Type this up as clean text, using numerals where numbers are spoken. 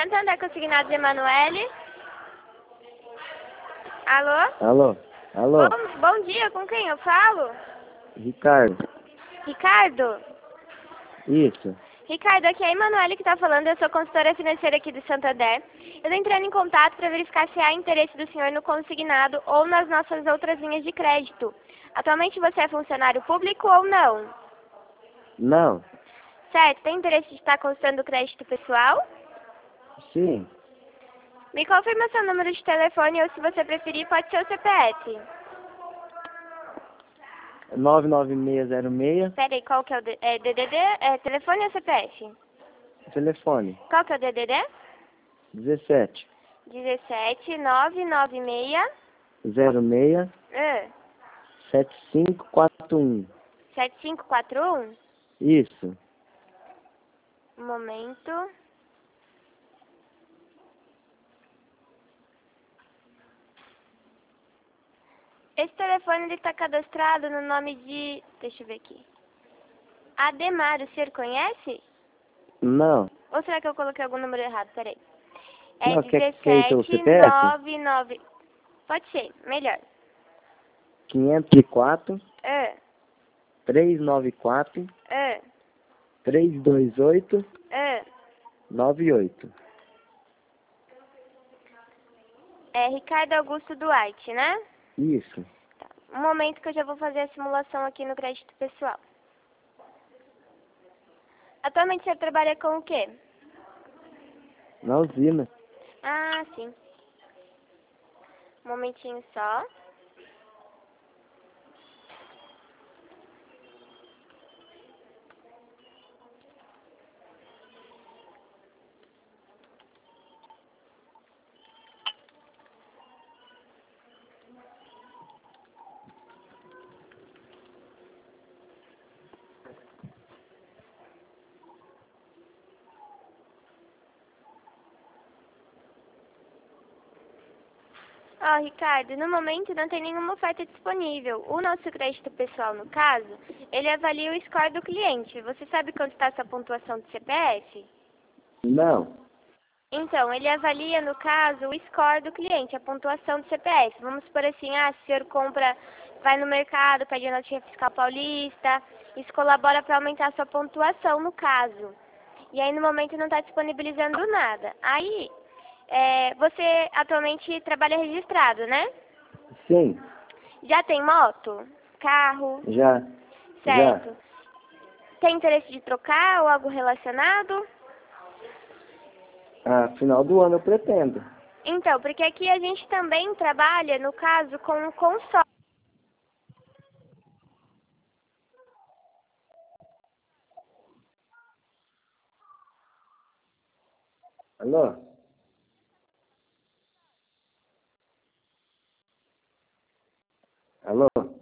Santander Consignados Emanuele. Alô? Alô? Bom dia, com quem eu falo? Ricardo. Ricardo? Isso. Ricardo, aqui é a Emanuele que está falando, eu sou consultora financeira aqui do Santander. Eu estou entrando em contato para verificar se há interesse do senhor no consignado ou nas nossas outras linhas de crédito. Atualmente você é funcionário público ou não? Não. Certo, tem interesse de estar consultando o crédito pessoal? Sim. Me confirma seu número de telefone ou, se você preferir, pode ser o CPF. 99606. Peraí, qual que é o DDD? Telefone ou CPF? Telefone. Qual que é o DDD? 17. 17 996 06 7541. 7541? Isso. Um momento. Esse telefone está cadastrado no nome de... Deixa eu ver aqui. Ademar, o senhor conhece? Não. Ou será que eu coloquei algum número errado? Peraí. É Não, quer ir pelo 17 CPF? 99... Pode ser, melhor. 504 Ah, 394 ah, 328 ah. 98. É Ricardo Augusto Duarte, né? Isso. Tá. Um momento que eu já vou fazer a simulação aqui no crédito pessoal. Atualmente você trabalha com o quê? Na usina. Ah, sim. Um momentinho só. Ó, Ricardo, no momento não tem nenhuma oferta disponível. O nosso crédito pessoal, no caso, ele avalia o score do cliente. Você sabe quanto está a sua pontuação do CPF? Não. Então, ele avalia, no caso, o score do cliente, a pontuação do CPF. Vamos supor assim, se o senhor compra, vai no mercado, pede a notinha fiscal paulista, isso colabora para aumentar a sua pontuação, no caso. E aí, no momento, não está disponibilizando nada. Aí, você atualmente trabalha registrado, né? Sim. Já tem moto? Carro? Já. Certo. Tem interesse de trocar ou algo relacionado? Final do ano eu pretendo. Então, porque aqui a gente também trabalha, no caso, com um consórcio. Alô? Alô?